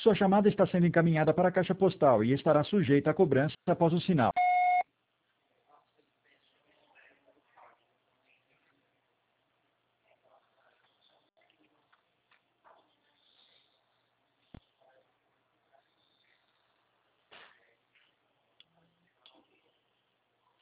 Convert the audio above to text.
Sua chamada está sendo encaminhada para a caixa postal e estará sujeita a cobrança após o sinal.